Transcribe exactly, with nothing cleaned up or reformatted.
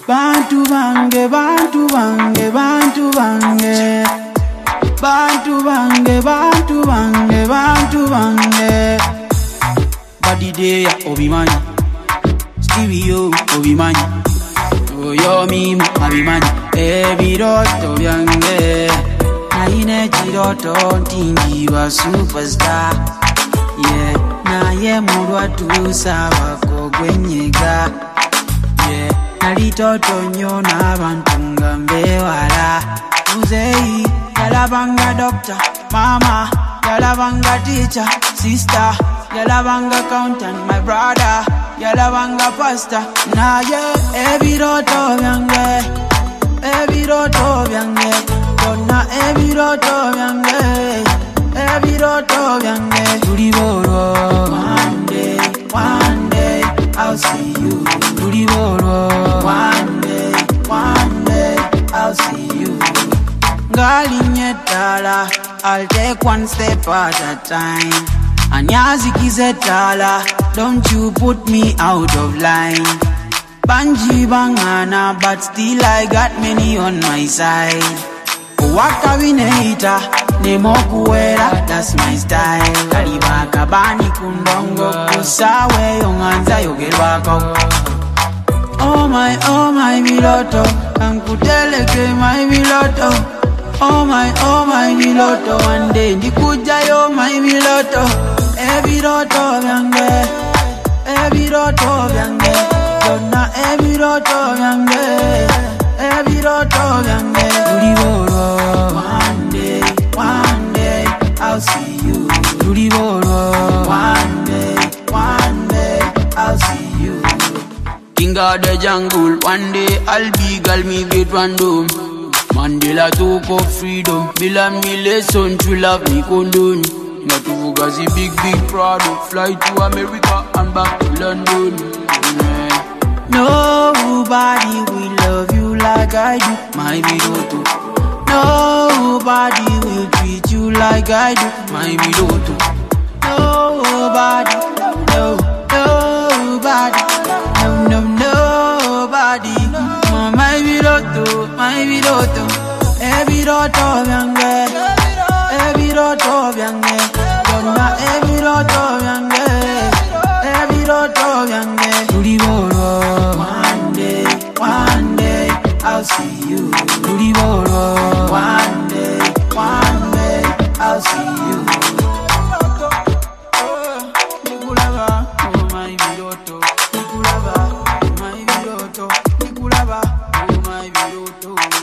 Bantu bange, bantu bange, bantu bange. Bantu bange, bantu bange, bantu bange. Body day obimanya, stereo obimanya. Oyo mimo abimanya, ebiroto byange. Na ine chiroto ntingiwa superstar. Yeah, na ye murwa tusaba kogwenyega. Yeah, nalitoto nyo n'abantu nga mbewala. Muzeyi yalabanga doctor, mama yalabanga teacher, sister yalabanga accountant, my brother yalabanga pastor. Na ye ebiroto byange, ebiroto byange, donna ebiroto byange, ebiroto byange. Tuliboro one day, one day I'll see you. Tuliboro one day, one day I'll see you. Ngalinyetala, I'll take one step at a time. Anyazikizetala, don't you put me out of line. Banji bangana, but still I got many on my side. Waka wineta, nemo kuwera, that's my style. Kalibaka bani kundongo, kusawe yonganza yogerwako. Oh my, oh my miloto, ankuteleke my miloto. Oh my, oh my miloto, one day ndikuja yo my miloto. Ebiroto byange, ebiroto byange, donna ebiroto byange, ebiroto byange. Tuliboro one day, one day I'll see you. Tuliboro one day, one day I'll see you. King of the jungle, one day I'll be girl me get random. Mandela took up freedom, Bill me lesson to love me condone. Not to Fugazi big big product, fly to America and back to London. Yeah. Nobody will love you like I do, my Biroto. Nobody will treat you like I do, my Biroto. Nobody, no, nobody, no, no, nobody. My Biroto, my Biroto. Ebiroto byange, ebiroto byange, donna ebiroto byange, ebiroto byange. Tuliboro one day, one day I'll see you. Tuliboro one day, one day I'll see you. Nikulaba, oh my Biroto, Nikulaba, my Biroto, Nikulaba, oh my Biroto.